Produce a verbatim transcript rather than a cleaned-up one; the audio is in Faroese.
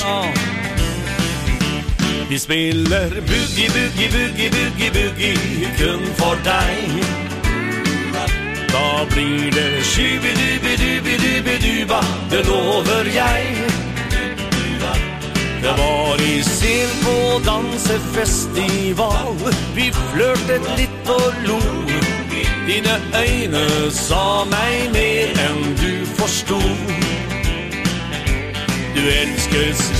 Vi spiller boogie, boogie, boogie, boogie, boogie kun for deg. Da blir det skybidubidubidubiduba, det lover jeg. Det var i Sel på dansefestival. Vi flørtet litt og lo. Dine øyne sa meg mer enn du forstod. Du elskes